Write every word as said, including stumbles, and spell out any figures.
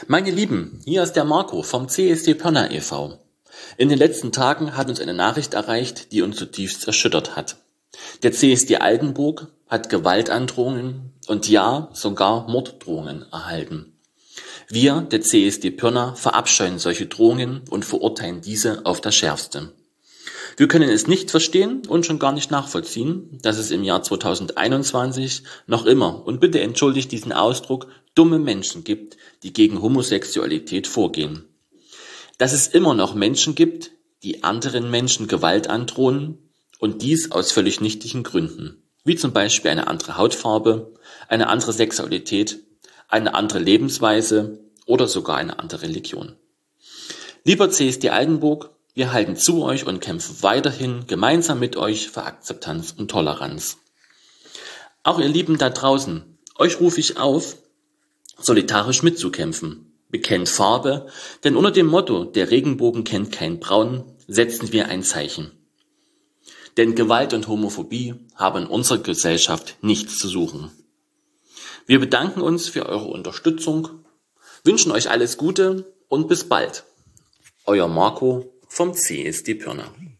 Meine Lieben, hier ist der Marco vom C S D Pirna e V In den letzten Tagen hat uns eine Nachricht erreicht, die uns zutiefst erschüttert hat. Der C S D Altenburg hat Gewaltandrohungen und ja, sogar Morddrohungen erhalten. Wir, der C S D Pirna, verabscheuen solche Drohungen und verurteilen diese auf das Schärfste. Wir können es nicht verstehen und schon gar nicht nachvollziehen, dass es im Jahr zweitausendeinundzwanzig noch immer, und bitte entschuldigt diesen Ausdruck, dumme Menschen gibt, die gegen Homosexualität vorgehen. Dass es immer noch Menschen gibt, die anderen Menschen Gewalt androhen und dies aus völlig nichtigen Gründen, wie zum Beispiel eine andere Hautfarbe, eine andere Sexualität, eine andere Lebensweise oder sogar eine andere Religion. Lieber C S D Altenburg, wir halten zu euch und kämpfen weiterhin gemeinsam mit euch für Akzeptanz und Toleranz. Auch ihr Lieben da draußen, euch rufe ich auf, solidarisch mitzukämpfen. Bekennt Farbe, denn unter dem Motto, der Regenbogen kennt kein Braun, setzen wir ein Zeichen. Denn Gewalt und Homophobie haben in unserer Gesellschaft nichts zu suchen. Wir bedanken uns für eure Unterstützung, wünschen euch alles Gute und bis bald. Euer Marco vom C S D Pirna.